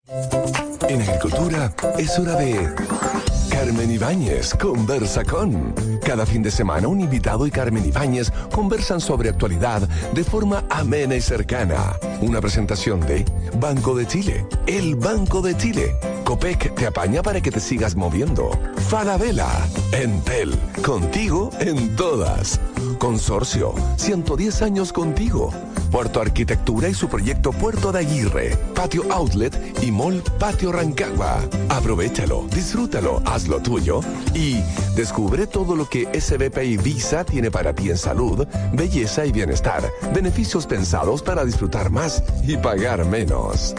En agricultura es hora de Carmen Ibáñez conversa con. Cada fin de semana un invitado y Carmen Ibáñez conversan sobre actualidad de forma amena y cercana. Una presentación de Banco de Chile, el Banco de Chile. Copec te apaña para que te sigas moviendo. Falabella, Entel, contigo en todas. Consorcio, 110 años contigo. Puerto Arquitectura y su proyecto Puerto de Aguirre, Patio Outlet y Mall Patio Rancagua. Aprovéchalo, disfrútalo, hazlo tuyo y descubre todo lo que SBPI Visa tiene para ti en salud, belleza y bienestar. Beneficios pensados para disfrutar más y pagar menos.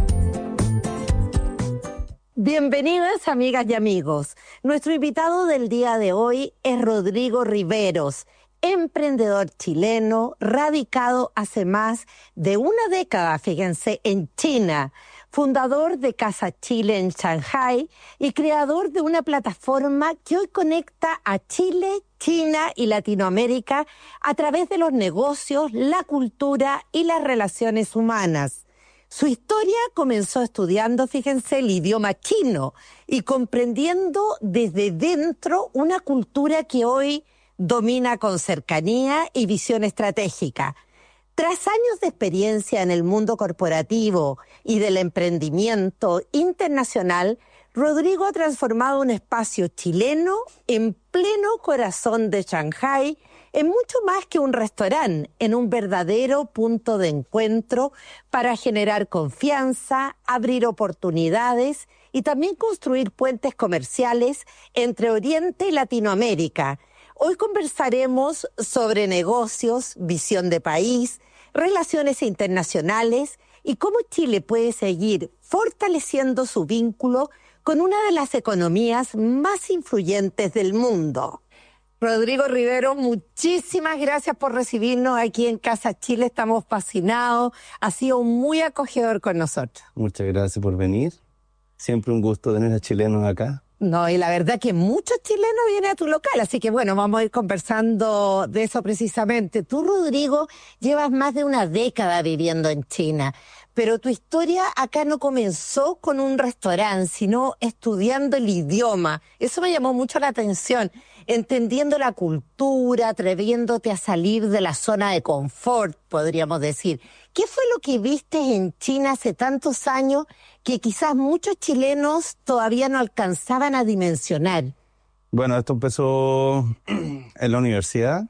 Bienvenidas, amigas y amigos. Nuestro invitado del día de hoy es Rodrigo Riveros, emprendedor chileno, radicado hace más de una década, fíjense, en China, fundador de Casa Chile en Shanghái y creador de una plataforma que hoy conecta a Chile, China y Latinoamérica a través de los negocios, la cultura y las relaciones humanas. Su historia comenzó estudiando, fíjense, el idioma chino y comprendiendo desde dentro una cultura que hoy domina con cercanía y visión estratégica. Tras años de experiencia en el mundo corporativo y del emprendimiento internacional, Rodrigo ha transformado un espacio chileno en pleno corazón de Shanghái en mucho más que un restaurante, en un verdadero punto de encuentro para generar confianza, abrir oportunidades y también construir puentes comerciales entre Oriente y Latinoamérica. Hoy conversaremos sobre negocios, visión de país, relaciones internacionales y cómo Chile puede seguir fortaleciendo su vínculo con una de las economías más influyentes del mundo. Rodrigo Riveros, muchísimas gracias por recibirnos aquí en Casa Chile. Estamos fascinados. Ha sido muy acogedor con nosotros. Muchas gracias por venir. Siempre un gusto tener a chilenos acá. No, y la verdad que muchos chilenos vienen a tu local, así que bueno, vamos a ir conversando de eso precisamente. Tú, Rodrigo, llevas más de una década viviendo en China, pero tu historia acá no comenzó con un restaurante, sino estudiando el idioma. Eso me llamó mucho la atención, entendiendo la cultura, atreviéndote a salir de la zona de confort, podríamos decir. ¿Qué fue lo que viste en China hace tantos años que quizás muchos chilenos todavía no alcanzaban a dimensionar? Bueno, esto empezó en la universidad.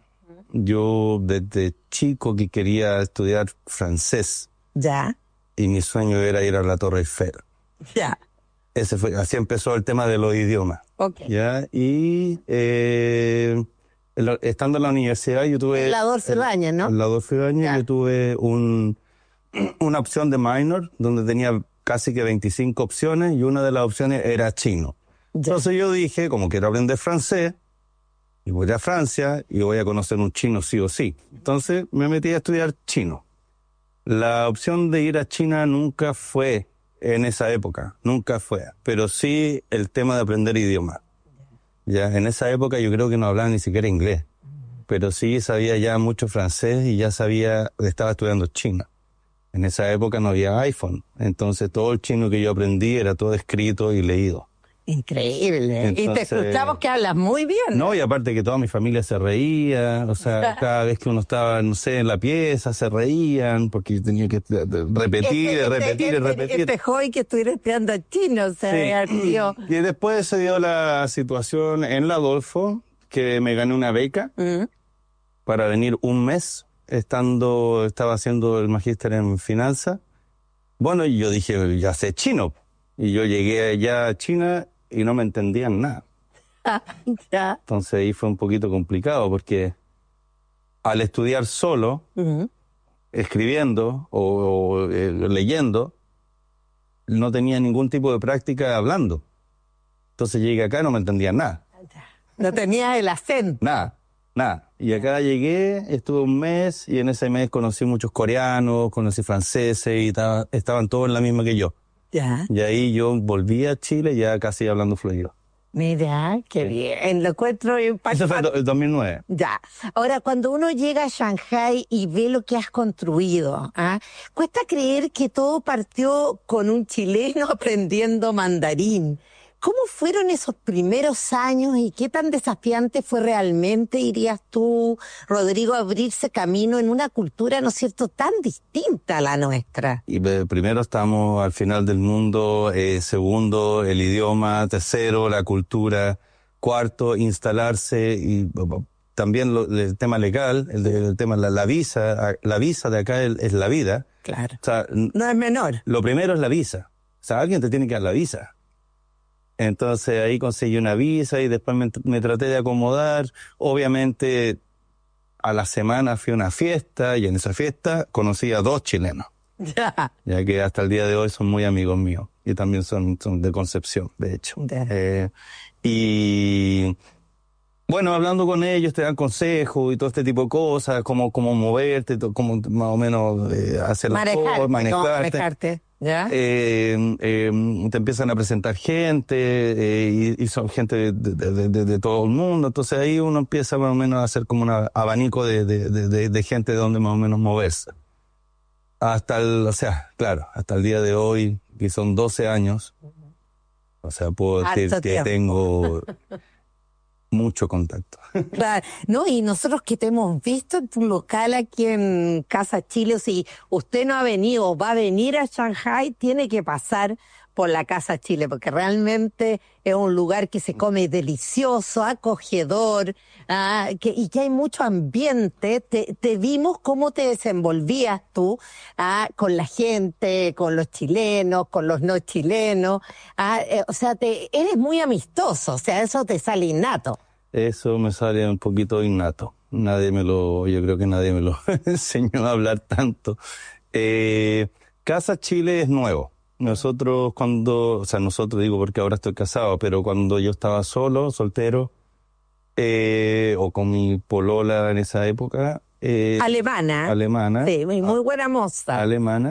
Yo desde chico que quería estudiar francés. Ya. Y mi sueño era ir a la Torre Eiffel. Ya. Así empezó el tema de los idiomas. Okay. ¿Ya? Y estando en la universidad yo tuve... En la Adolfo Ibáñez, ¿no? En la Adolfo Ibáñez yo tuve una opción de minor donde tenía casi que 25 opciones y una de las opciones era chino. Ya. Entonces yo dije, como quiero aprender francés, y voy a Francia y voy a conocer un chino sí o sí. Entonces me metí a estudiar chino. La opción de ir a China nunca fue en esa época, nunca fue, pero sí el tema de aprender idiomas. Ya en esa época yo creo que no hablaba ni siquiera inglés, pero sí sabía ya mucho francés y ya estaba estudiando chino. En esa época no había iPhone, entonces todo el chino que yo aprendí era todo escrito y leído. Increíble. Entonces, y te escuchamos que hablas muy bien. No, y aparte que toda mi familia se reía, o sea, cada vez que uno estaba, no sé, en la pieza, se reían, porque yo tenía que repetir. Este joven que estuviera estudiando chino, o sea, sí. Y después se dio la situación en la Adolfo, que me gané una beca para venir un mes, estaba haciendo el magíster en finanzas. Bueno, y yo dije, ya sé chino. Y yo llegué allá a China y no me entendían nada. Entonces ahí fue un poquito complicado porque al estudiar solo, escribiendo o leyendo, no tenía ningún tipo de práctica hablando. Entonces llegué acá y no me entendían nada. No tenía el acento. Nada. Y acá llegué, estuve un mes y en ese mes conocí muchos coreanos, conocí franceses y estaban todos en la misma que yo. Ya. Y ahí yo volví a Chile ya casi hablando fluido. Mira, qué bien, lo encuentro Eso fue impactante. el 2009. Ya. Ahora, cuando uno llega a Shanghái y ve lo que has construido, ¿ah? Cuesta creer que todo partió con un chileno aprendiendo mandarín. ¿Cómo fueron esos primeros años y qué tan desafiante fue realmente, dirías tú, Rodrigo, abrirse camino en una cultura, ¿no es cierto?, tan distinta a la nuestra? Y primero estamos al final del mundo, segundo el idioma, tercero la cultura, cuarto instalarse y también el tema legal, el tema la visa de acá es la vida. Claro. O sea, No es menor. lo primero es la visa. O sea, alguien te tiene que dar la visa. Entonces ahí conseguí una visa y después me traté de acomodar. Obviamente a la semana fui a una fiesta y en esa fiesta conocí a 2 chilenos. Ya. Ya que hasta el día de hoy son muy amigos míos y también son de Concepción, de hecho. Ya. Y bueno, hablando con ellos te dan consejos y todo este tipo de cosas, cómo moverte, cómo más o menos hacer las cosas, manejarte. ¿Ya? te empiezan a presentar gente y son gente de todo el mundo, entonces ahí uno empieza más o menos a hacer como un abanico de gente de donde más o menos moverse. Hasta el día de hoy, que son 12 años, o sea, puedo decir Harto que tiempo. tengo mucho contacto. Claro, no, y nosotros que te hemos visto en tu local aquí en Casa Chile, o si usted no ha venido o va a venir a Shanghái, tiene que pasar por la Casa Chile, porque realmente es un lugar que se come delicioso, acogedor, y que hay mucho ambiente. Te vimos cómo te desenvolvías tú con la gente, con los chilenos, con los no chilenos. O sea, eres muy amistoso, o sea, eso te sale innato. Eso me sale un poquito innato. Yo creo que nadie me lo enseñó a hablar tanto. Casa Chile es nuevo. Nosotros nosotros digo porque ahora estoy casado, pero cuando yo estaba soltero, o con mi polola en esa época, Alemana. Sí, muy buena moza. alemana,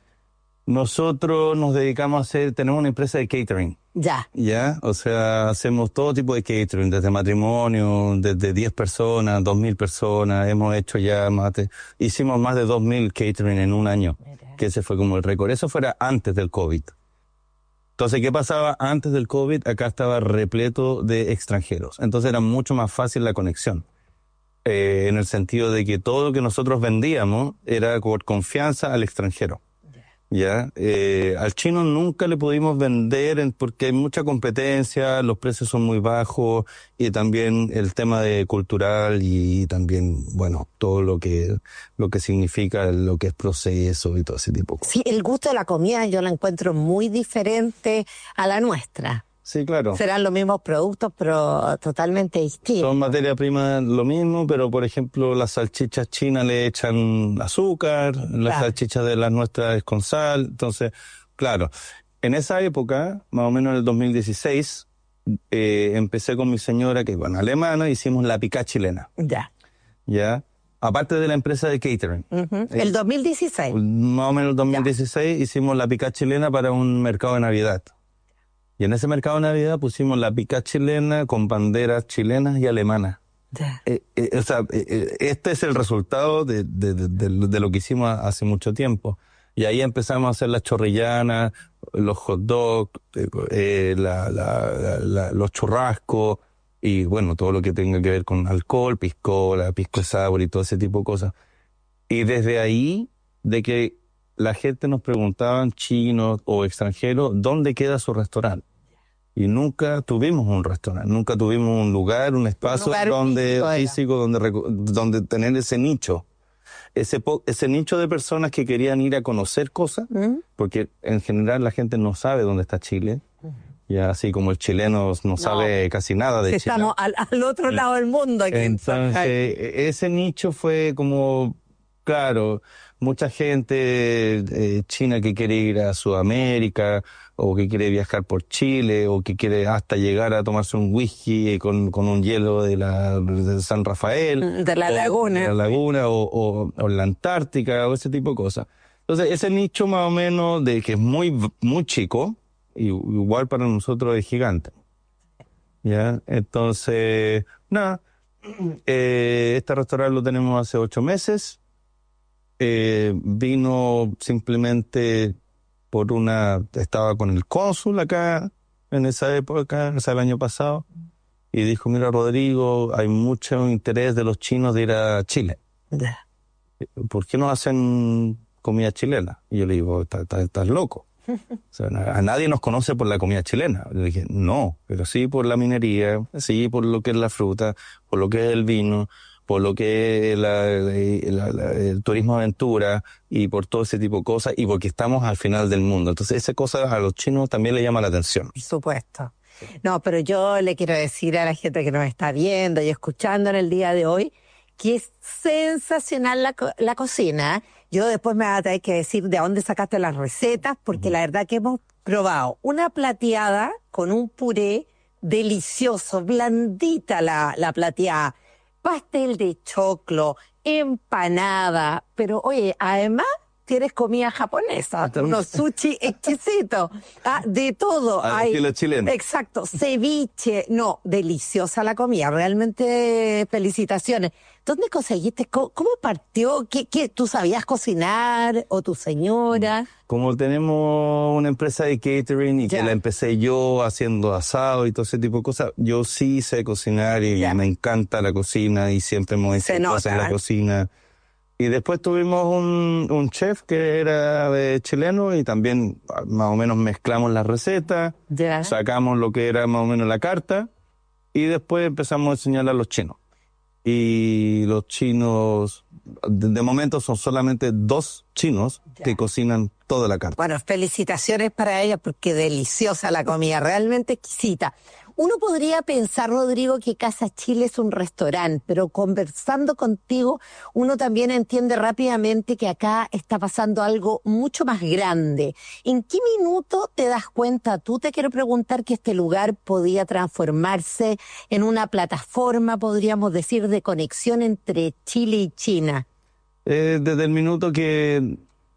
nosotros nos dedicamos tenemos una empresa de catering. Ya, o sea, hacemos todo tipo de catering, desde matrimonio, desde 10 personas, 2.000 personas, hemos hecho ya hicimos más de 2.000 catering en un año, que ese fue como el récord. Eso fuera antes del COVID. Entonces, ¿qué pasaba antes del COVID? Acá estaba repleto de extranjeros, entonces era mucho más fácil la conexión. En el sentido de que todo lo que nosotros vendíamos era por confianza al extranjero. Ya, al chino nunca le pudimos vender porque hay mucha competencia, los precios son muy bajos y también el tema de cultural y también, bueno, todo lo que significa lo que es proceso y todo ese tipo de cosas. Sí, el gusto de la comida yo la encuentro muy diferente a la nuestra. Sí, claro. Serán los mismos productos, pero totalmente distintos. Son materia prima lo mismo, pero por ejemplo las salchichas chinas le echan azúcar, las salchichas de las nuestras es con sal. Entonces, claro, en esa época, más o menos en el 2016, empecé con mi señora, que bueno, alemana, hicimos la picá chilena. Ya. Aparte de la empresa de catering. El 2016. Más o menos el 2016 hicimos la picá chilena para un mercado de Navidad. Y en ese mercado de Navidad pusimos la picá chilena con banderas chilenas y alemanas. Este es el resultado de lo que hicimos hace mucho tiempo. Y ahí empezamos a hacer las chorrillanas, los hot dogs, los churrascos, y bueno, todo lo que tenga que ver con alcohol, piscola, pisco sour y todo ese tipo de cosas. Y desde ahí, de que la gente nos preguntaba, chinos o extranjeros, ¿dónde queda su restaurante? Y nunca tuvimos un restaurante, nunca tuvimos un lugar, un espacio físico donde tener ese nicho. Ese nicho de personas que querían ir a conocer cosas, porque en general la gente no sabe dónde está Chile, ya así como el chileno no sabe casi nada de Chile. Estamos al otro lado del mundo aquí. Entonces, ese nicho fue como, claro, mucha gente china que quiere ir a Sudamérica, o que quiere viajar por Chile, o que quiere hasta llegar a tomarse un whisky con un hielo de San Rafael. De la laguna. De la laguna, o en la Antártica, o ese tipo de cosas. Entonces, ese nicho más o menos que es muy, muy chico, igual para nosotros es gigante. ¿ya? Entonces, nada, este restaurante lo tenemos hace 8 meses. Vino simplemente estaba con el cónsul acá en esa época, o sea, el año pasado, y dijo, mira, Rodrigo, hay mucho interés de los chinos de ir a Chile. Ya. ¿Por qué no hacen comida chilena? Y yo le digo, estás loco. O sea, a nadie nos conoce por la comida chilena. Le dije, no, pero sí por la minería, sí por lo que es la fruta, por lo que es el vino, por lo que es el turismo aventura y por todo ese tipo de cosas y porque estamos al final del mundo. Entonces, esa cosa a los chinos también le llama la atención. Por supuesto. No, pero yo le quiero decir a la gente que nos está viendo y escuchando en el día de hoy que es sensacional la cocina. Yo después me voy a tener que decir de dónde sacaste las recetas, porque la verdad que hemos probado una plateada con un puré delicioso, blandita la plateada, pastel de choclo, empanada, pero oye, además tienes comida japonesa, unos sushi exquisitos, de todo. Al estilo chileno. Exacto, ceviche, no, deliciosa la comida, realmente felicitaciones. ¿Dónde conseguiste? ¿Cómo partió? ¿Qué tú sabías cocinar o tu señora? Como tenemos una empresa de catering y que la empecé yo haciendo asado y todo ese tipo de cosas, yo sí sé cocinar y me encanta la cocina y siempre me hice cosas en la cocina. Y después tuvimos un chef que era chileno y también más o menos mezclamos las recetas, sacamos lo que era más o menos la carta y después empezamos a enseñarle a los chinos. Y los chinos, de momento son solamente 2 chinos que cocinan toda la carta. Bueno, felicitaciones para ella porque deliciosa la comida, realmente exquisita. Uno podría pensar, Rodrigo, que Casa Chile es un restaurante, pero conversando contigo, uno también entiende rápidamente que acá está pasando algo mucho más grande. ¿En qué minuto te das cuenta? Tú te quiero preguntar que este lugar podía transformarse en una plataforma, podríamos decir, de conexión entre Chile y China. Desde el minuto que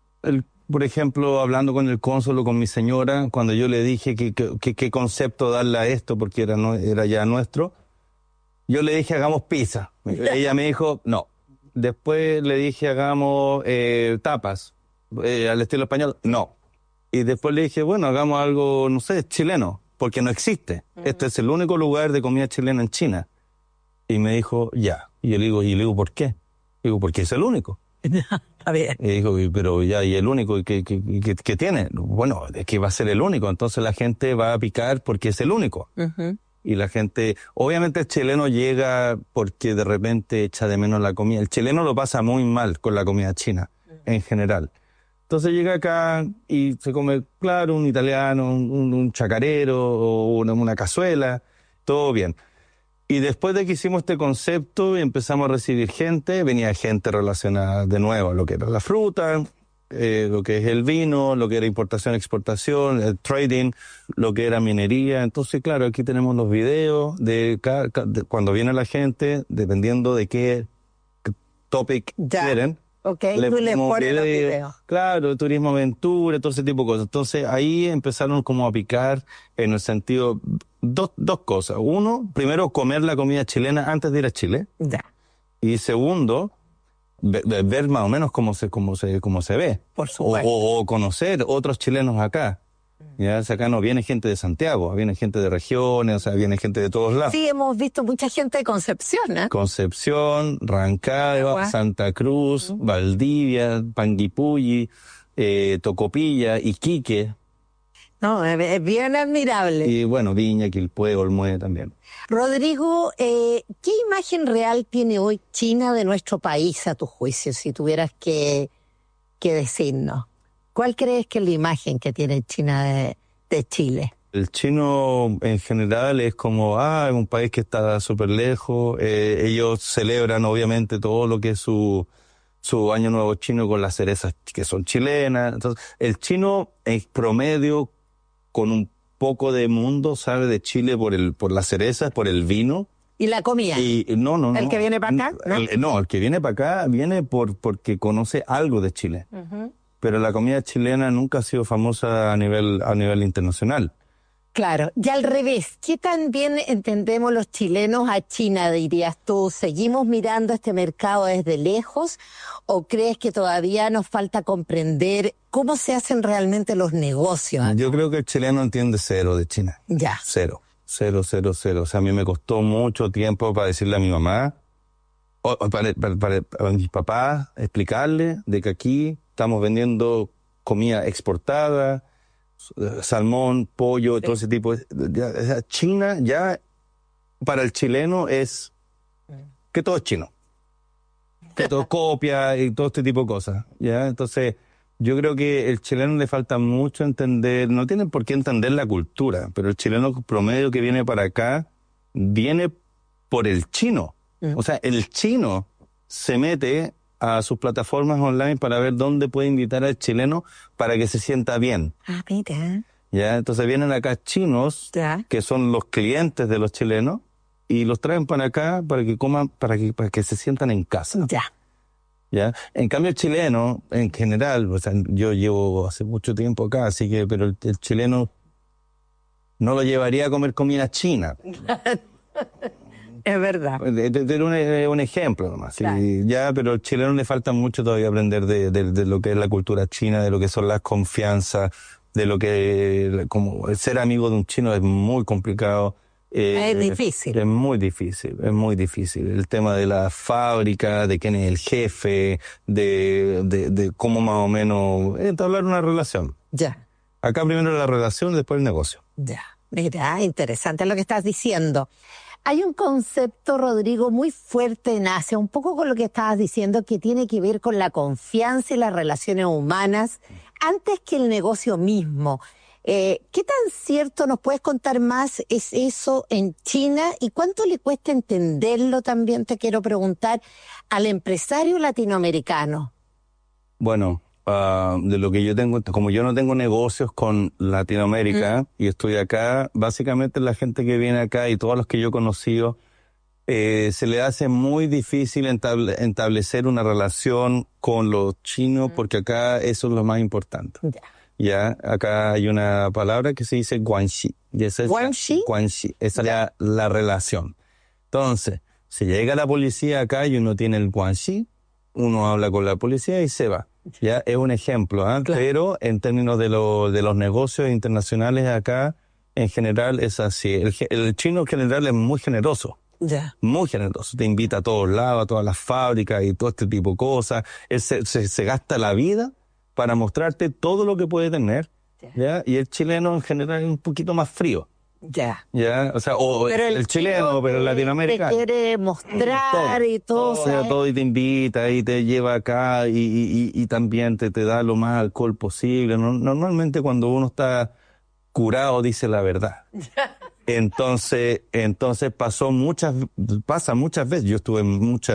por ejemplo, hablando con el cónsul o con mi señora, cuando yo le dije qué concepto darle a esto, porque era ya nuestro, yo le dije, hagamos pizza. Ella me dijo, no. Después le dije, hagamos tapas, al estilo español, no. Y después le dije, bueno, hagamos algo, no sé, chileno, porque no existe. Este es el único lugar de comida chilena en China. Y me dijo, ya. Y yo le digo, ¿por qué? Digo, porque es el único. Está bien. Y dijo, pero ya, ¿y el único que tiene? Bueno, es que va a ser el único, entonces la gente va a picar porque es el único. Y la gente, obviamente el chileno llega porque de repente echa de menos la comida. El chileno lo pasa muy mal con la comida china, en general. Entonces llega acá y se come, claro, un italiano, un chacarero o una cazuela, todo bien. Y después de que hicimos este concepto y empezamos a recibir gente, venía gente relacionada de nuevo a lo que era la fruta, lo que es el vino, lo que era importación, exportación, el trading, lo que era minería. Entonces, claro, aquí tenemos los videos de cuando viene la gente, dependiendo de qué topic quieren. Okay, tú le pones los videos. Claro, turismo aventura, todo ese tipo de cosas. Entonces ahí empezaron como a picar en el sentido, dos cosas. Uno, primero comer la comida chilena antes de ir a Chile. Y segundo, ver más o menos cómo se ve. Por supuesto. O conocer otros chilenos acá. Ya, acá no viene gente de Santiago, viene gente de regiones, o sea, viene gente de todos lados. Sí, hemos visto mucha gente de Concepción, ¿eh? Concepción, Rancagua, Santa Cruz, Valdivia, Panguipulli, Tocopilla, Iquique. No, es bien admirable. Y bueno, Viña, Quilpué, Olmué también. Rodrigo, ¿qué imagen real tiene hoy China de nuestro país, a tu juicio, si tuvieras que decirnos? ¿Cuál crees que es la imagen que tiene China de Chile? El chino en general es como, es un país que está súper lejos. Ellos celebran obviamente todo lo que es su año nuevo chino con las cerezas que son chilenas. Entonces, el chino en promedio, con un poco de mundo, sabe de Chile por las cerezas, por el vino. ¿Y la comida? No. ¿El que viene para acá? El que viene para acá viene porque conoce algo de Chile. Pero la comida chilena nunca ha sido famosa a nivel internacional. Claro, y al revés, ¿qué tan bien entendemos los chilenos a China, dirías tú? ¿Seguimos mirando este mercado desde lejos o crees que todavía nos falta comprender cómo se hacen realmente los negocios acá? Yo creo que el chileno entiende cero de China. Ya. Cero. Cero, cero, cero. O sea, a mí me costó mucho tiempo para decirle a mi mamá, para mis papás, explicarle de que aquí estamos vendiendo comida exportada, salmón, pollo, todo ese tipo. China ya, para el chileno es que todo es chino. Que todo copia y todo este tipo de cosas. ¿Ya? Entonces, yo creo que el chileno le falta mucho entender, no tienen por qué entender la cultura, pero el chileno promedio que viene para acá viene por el chino. O sea, el chino se mete a sus plataformas online para ver dónde puede invitar al chileno para que se sienta bien. Ah, mira. ¿Ya? Entonces vienen acá chinos, Ya. que son los clientes de los chilenos, y los traen para acá para que coman, para que se sientan en casa. Ya. ¿Ya? En cambio el chileno, en general, o sea, yo llevo hace mucho tiempo acá, así que, pero el chileno no lo llevaría a comer comida china. Es verdad. Un ejemplo nomás. Claro. Sí, ya, pero al chileno le falta mucho todavía aprender de lo que es la cultura china, de lo que son las confianzas, de lo que, como ser amigo de un chino es muy complicado. Es difícil. Es muy difícil, es muy difícil. El tema de la fábrica, de quién es el jefe, de cómo más o menos entablar una relación. Ya. Acá primero la relación, después el negocio. Ya. Mira, interesante lo que estás diciendo. Hay un concepto, Rodrigo, muy fuerte en Asia, un poco con lo que estabas diciendo, que tiene que ver con la confianza y las relaciones humanas antes que el negocio mismo. ¿Qué tan cierto nos puedes contar más es eso en China y cuánto le cuesta entenderlo también, te quiero preguntar, al empresario latinoamericano? Bueno, de lo que yo tengo, como yo no tengo negocios con Latinoamérica y estoy acá, básicamente la gente que viene acá y todos los que yo he conocido, se le hace muy difícil establecer una relación con los chinos porque acá eso es lo más importante. Ya. Ya, acá hay una palabra que se dice guanxi. ¿Guanxi? Guanxi. Esa es la relación. Entonces, si llega la policía acá y uno tiene el guanxi, uno habla con la policía y se va. Ya, es un ejemplo, ¿eh? Claro. Pero en términos de los negocios internacionales acá, en general es así. El chino en general es muy generoso. Ya. Muy generoso. Te invita a todos lados, a todas las fábricas y todo este tipo de cosas. Él se gasta la vida para mostrarte todo lo que puede tener, ¿ya? Y el chileno en general es un poquito más frío, Ya. ¿ya? O sea, o Pero el chileno, pero el latinoamericano. te quiere mostrar y todo. ¿sabes? Todo y te invita y te lleva acá y también te da lo más alcohol posible. Normalmente cuando uno está curado dice la verdad. Entonces pasa muchas veces. Yo estuve en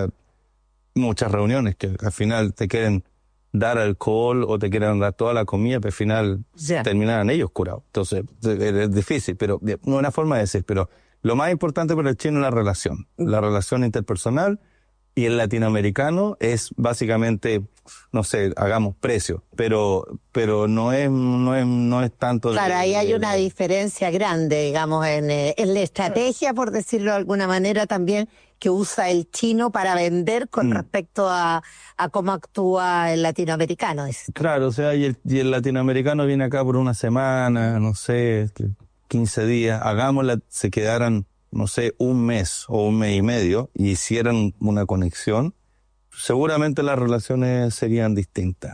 muchas reuniones que al final te quieren dar alcohol o te quieren dar toda la comida, pero al final Ya. terminaran ellos curados. Entonces es difícil, pero no es una forma de decir, pero lo más importante para el chino es la relación interpersonal, y el latinoamericano es básicamente, no sé, hagamos precio, pero no es tanto. Claro, ahí hay una diferencia grande, digamos, en la estrategia, por decirlo de alguna manera, también que usa el chino para vender con respecto a cómo actúa el latinoamericano. Claro, o sea, y el latinoamericano viene acá por una semana, no sé, 15 días, se quedaran, no sé, un mes o un mes y medio y hicieran una conexión, seguramente las relaciones serían distintas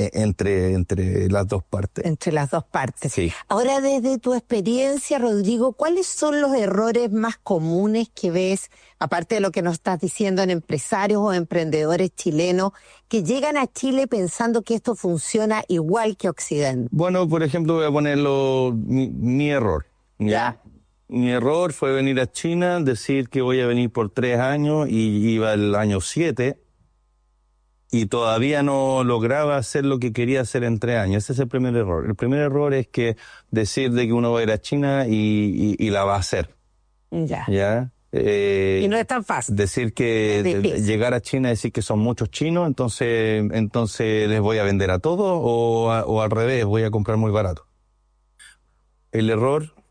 entre las dos partes. Entre las dos partes. Sí. Ahora, desde tu experiencia, Rodrigo, ¿cuáles son los errores más comunes que ves, aparte de lo que nos estás diciendo, en empresarios o emprendedores chilenos que llegan a Chile pensando que esto funciona igual que Occidente? Bueno, por ejemplo, voy a ponerlo mi error. ¿ya? Mi error fue venir a China, decir que voy a venir por 3 años y iba el año 7 y todavía no lograba hacer lo que quería hacer en 3 años. Ese es el primer error. El primer error es que decir de que uno va a ir a China y la va a hacer. Ya. ¿Ya? Y no es tan fácil. Decir que Es difícil. llegar a China y decir que son muchos chinos, entonces les voy a vender a todos o al revés, voy a comprar muy barato. El error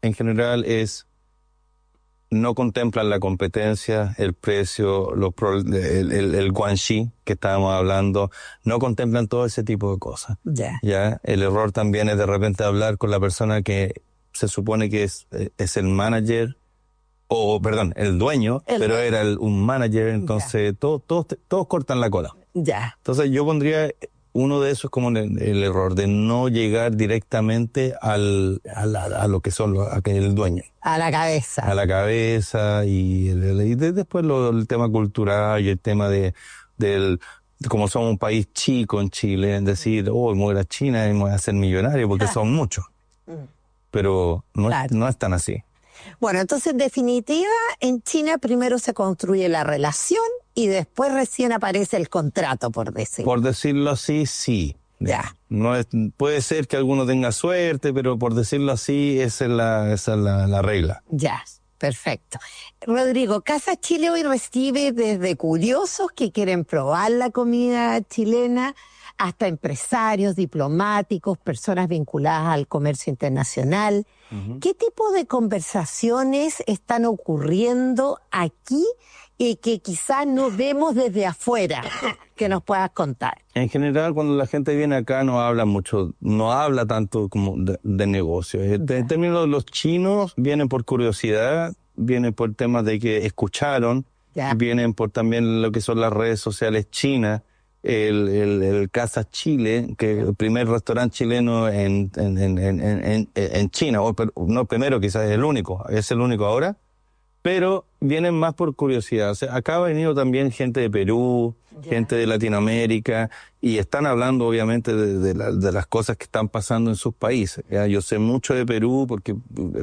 en general no contemplan la competencia, el precio, el guanxi que estábamos hablando, no contemplan todo ese tipo de cosas. ¿Ya? El error también es de repente hablar con la persona que se supone que es el manager, el dueño, pero era un manager, entonces todos cortan la cola. Ya. Entonces yo pondría uno de esos como el error de no llegar directamente a lo que son el dueño. A la cabeza. A la cabeza y después el tema cultural y el tema como somos un país chico en Chile, en decir, me voy a China y me voy a hacer millonario porque son muchos. Pero no es tan así. Bueno, entonces en definitiva, en China primero se construye la relación y después recién aparece el contrato, por decirlo. Por decirlo así, sí. Ya. Puede ser que alguno tenga suerte, pero por decirlo así, esa es la regla. Ya, perfecto. Rodrigo, Casa Chile hoy recibe desde curiosos que quieren probar la comida chilena hasta empresarios, diplomáticos, personas vinculadas al comercio internacional. ¿Qué tipo de conversaciones están ocurriendo aquí y que quizás no vemos desde afuera, que nos puedas contar? En general, cuando la gente viene acá no habla tanto como de negocios. En términos de los chinos, vienen por curiosidad, vienen por temas de que escucharon, vienen por también lo que son las redes sociales chinas, el Casa Chile, que es el primer restaurante chileno en China, no primero, quizás es el único ahora, pero vienen más por curiosidad. O sea, acá ha venido también gente de Perú, gente de Latinoamérica, y están hablando obviamente de las cosas que están pasando en sus países. ¿Ya? Yo sé mucho de Perú porque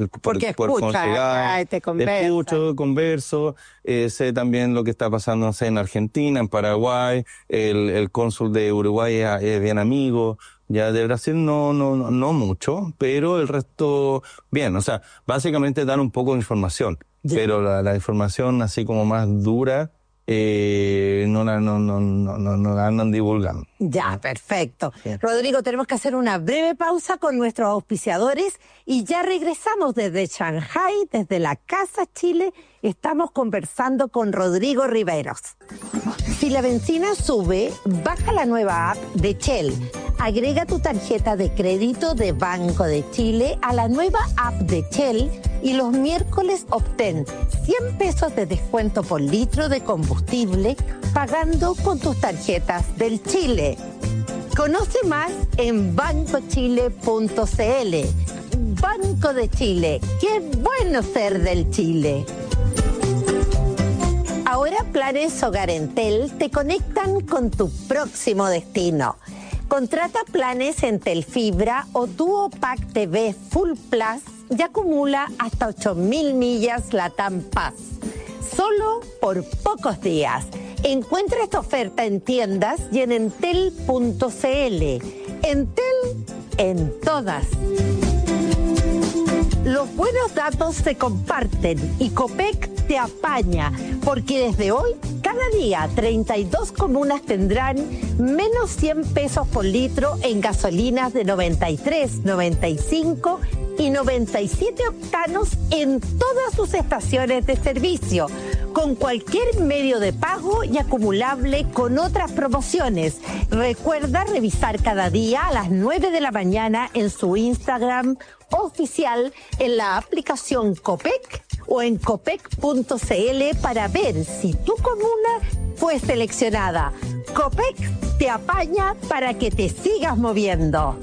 escucho, converso, sé también lo que está pasando, no sé, en Argentina, en Paraguay, el cónsul de Uruguay es bien amigo. Ya de Brasil no mucho, pero el resto bien. O sea, básicamente dan un poco de información, pero la información así como más dura no la andan divulgando. Ya, perfecto. Rodrigo, tenemos que hacer una breve pausa con nuestros auspiciadores y ya regresamos desde Shanghái, desde la Casa Chile. Estamos conversando con Rodrigo Riveros. Si la benzina sube, baja la nueva app de Shell. Agrega tu tarjeta de crédito de Banco de Chile a la nueva app de Shell y los miércoles obtén 100 pesos de descuento por litro de combustible pagando con tus tarjetas del Chile. Conoce más en bancochile.cl. Banco de Chile, qué bueno ser del Chile. Ahora Planes Hogar Entel te conectan con tu próximo destino. Contrata planes Entel Fibra o Duo Pack TV Full Plus y acumula hasta 8.000 millas LATAM Pass. Solo por pocos días. Encuentra esta oferta en tiendas y en entel.cl. Entel en todas. Los buenos datos se comparten y Copec te apaña, porque desde hoy, cada día, 32 comunas tendrán menos 100 pesos por litro en gasolinas de 93, 95 y 97 octanos en todas sus estaciones de servicio, con cualquier medio de pago y acumulable con otras promociones. Recuerda revisar cada día a las 9 de la mañana en su Instagram oficial, en la aplicación Copec o en copec.cl para ver si tu comuna fue seleccionada. Copec te apaña para que te sigas moviendo.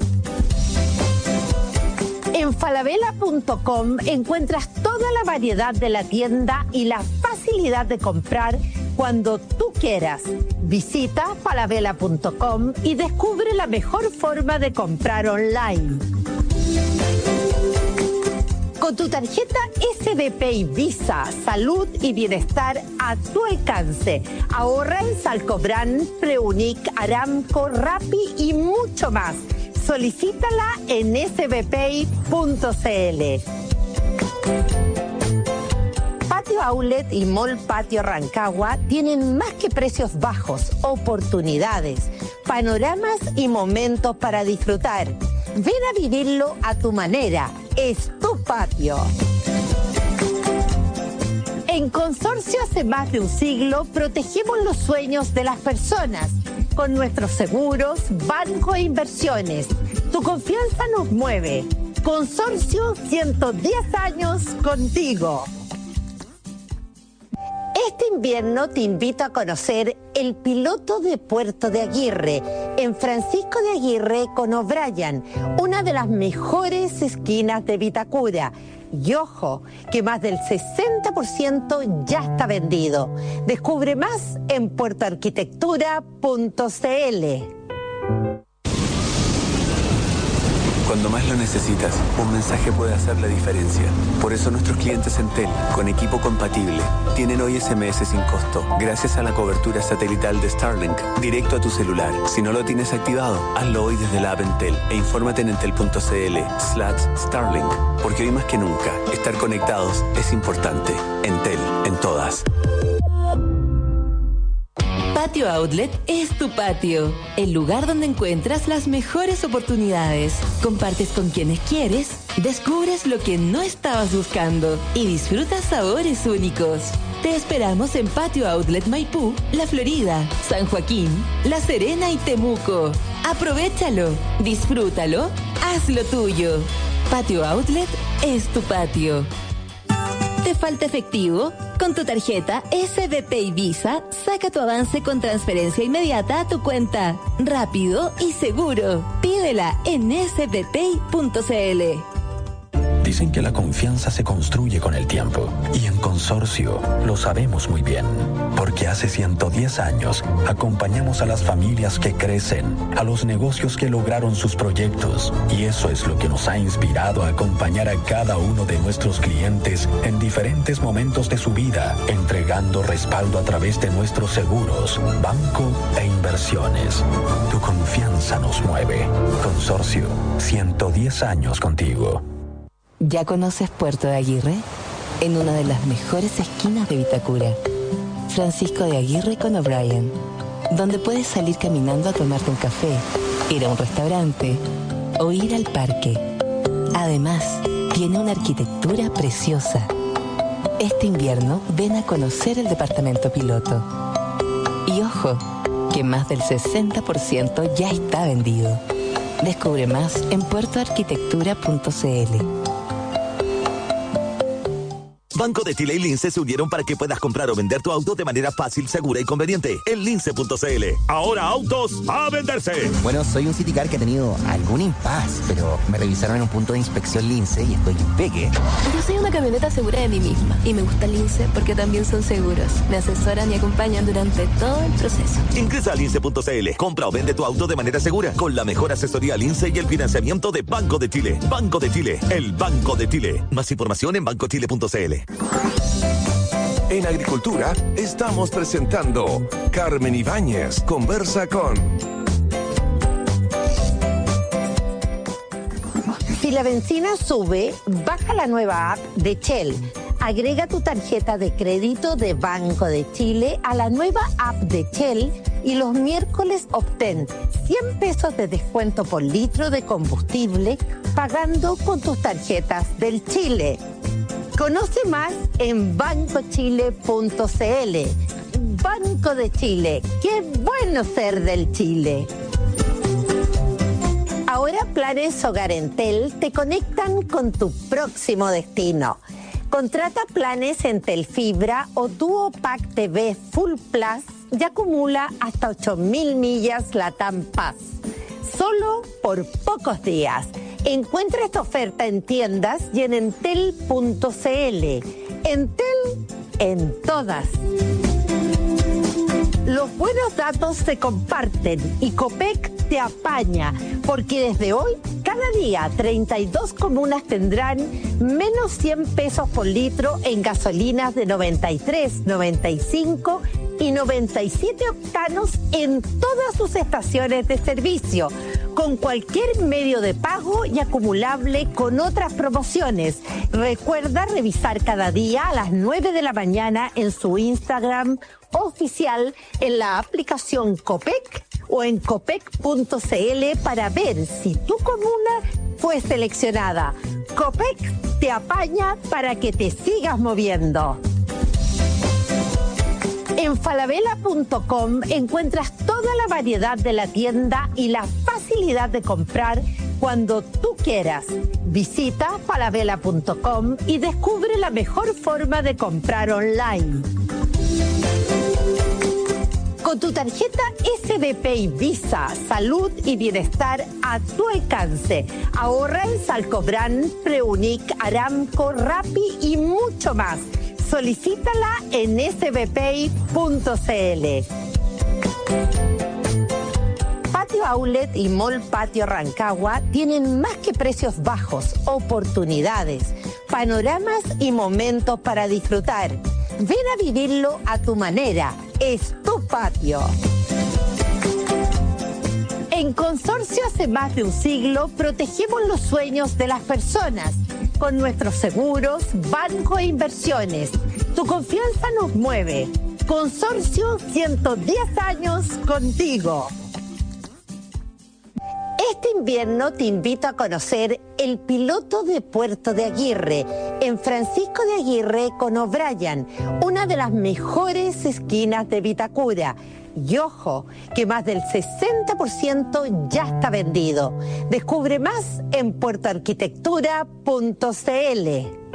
En falabella.com encuentras toda la variedad de la tienda y la facilidad de comprar cuando tú quieras. Visita falabella.com y descubre la mejor forma de comprar online. Con tu tarjeta SBP y Visa, salud y bienestar a tu alcance. Ahorra en Salcobrand, Preunic, Aramco, Rappi y mucho más. Solicítala en sbpay.cl. Patio Outlet y Mall Patio Rancagua tienen más que precios bajos, oportunidades, panoramas y momentos para disfrutar. Ven a vivirlo a tu manera. Es tu patio. En Consorcio hace más de un siglo protegemos los sueños de las personas con nuestros seguros, banco e inversiones. Tu confianza nos mueve. Consorcio, 110 años contigo. Este invierno te invito a conocer el piloto de Puerto de Aguirre, en Francisco de Aguirre con O'Brien, una de las mejores esquinas de Vitacura. Y ojo, que más del 60% ya está vendido. Descubre más en puertoarquitectura.cl. Cuando más lo necesitas, un mensaje puede hacer la diferencia. Por eso nuestros clientes Entel, con equipo compatible, tienen hoy SMS sin costo, gracias a la cobertura satelital de Starlink, directo a tu celular. Si no lo tienes activado, hazlo hoy desde la app Entel e infórmate en entel.cl/Starlink. Porque hoy más que nunca, estar conectados es importante. Entel, en todas. Patio Outlet es tu patio, el lugar donde encuentras las mejores oportunidades. Compartes con quienes quieres, descubres lo que no estabas buscando y disfrutas sabores únicos. Te esperamos en Patio Outlet Maipú, La Florida, San Joaquín, La Serena y Temuco. Aprovechalo, disfrútalo, hazlo tuyo. Patio Outlet es tu patio. ¿Te falta efectivo? Con tu tarjeta SBP y Visa, saca tu avance con transferencia inmediata a tu cuenta. Rápido y seguro. Pídela en sbpay.cl. Dicen que la confianza se construye con el tiempo. Y en Consorcio lo sabemos muy bien. Porque hace 110 años acompañamos a las familias que crecen, a los negocios que lograron sus proyectos. Y eso es lo que nos ha inspirado a acompañar a cada uno de nuestros clientes en diferentes momentos de su vida, entregando respaldo a través de nuestros seguros, banco e inversiones. Tu confianza nos mueve. Consorcio, 110 años contigo. ¿Ya conoces Puerto de Aguirre? En una de las mejores esquinas de Vitacura. Francisco de Aguirre con O'Brien, donde puedes salir caminando a tomarte un café, ir a un restaurante o ir al parque. Además, tiene una arquitectura preciosa. Este invierno ven a conocer el departamento piloto. Y ojo, que más del 60% ya está vendido. Descubre más en puertoarquitectura.cl. Banco de Chile y Lince se unieron para que puedas comprar o vender tu auto de manera fácil, segura y conveniente en lince.cl. Ahora autos a venderse. Bueno, soy un Citicar que ha tenido algún impasse, pero me revisaron en un punto de inspección Lince y estoy impeque. Yo soy una camioneta segura de mí misma y me gusta Lince porque también son seguros. Me asesoran y acompañan durante todo el proceso. Ingresa a lince.cl. Compra o vende tu auto de manera segura con la mejor asesoría Lince y el financiamiento de Banco de Chile. Banco de Chile, el Banco de Chile. Más información en bancochile.cl. En Agricultura estamos presentando Carmen Ibáñez conversa con. Si la benzina sube, baja la nueva app de Shell. Agrega tu tarjeta de crédito de Banco de Chile a la nueva app de Shell y los miércoles obtén 100 pesos de descuento por litro de combustible pagando con tus tarjetas del Chile. Conoce más en bancochile.cl. Banco de Chile, qué bueno ser del Chile. Ahora Planes Hogar Entel te conectan con tu próximo destino. Contrata planes Entel Fibra o Duo Pack TV Full Plus y acumula hasta 8.000 millas LATAM Pass. Solo por pocos días. Encuentra esta oferta en tiendas y en entel.cl. Entel en todas. Los buenos datos se comparten y Copec te apaña, porque desde hoy, cada día, 32 comunas tendrán menos 100 pesos por litro en gasolinas de 93, 95 y 97 octanos en todas sus estaciones de servicio, con cualquier medio de pago y acumulable con otras promociones. Recuerda revisar cada día a las 9 de la mañana en su Instagram oficial, en la aplicación Copec o en copec.cl para ver si tu comuna fue seleccionada. Copec te apaña para que te sigas moviendo. En falabella.com encuentras toda la variedad de la tienda y la facilidad de comprar cuando tú quieras. Visita falabella.com y descubre la mejor forma de comprar online. Con tu tarjeta SBP y Visa, salud y bienestar a tu alcance. Ahorra en Salcobrand, Preunic, Aramco, Rappi y mucho más. Solicítala en sbpay.cl. Patio Outlet y Mall Patio Rancagua tienen más que precios bajos, oportunidades, panoramas y momentos para disfrutar. Ven a vivirlo a tu manera. Es tu patio. En Consorcio hace más de un siglo protegemos los sueños de las personas con nuestros seguros, banco e inversiones. Tu confianza nos mueve. Consorcio, 110 años contigo. Este invierno te invito a conocer el piloto de Puerto de Aguirre, en Francisco de Aguirre con O'Brien, una de las mejores esquinas de Vitacura. Y ojo, que más del 60% ya está vendido. Descubre más en puertoarquitectura.cl.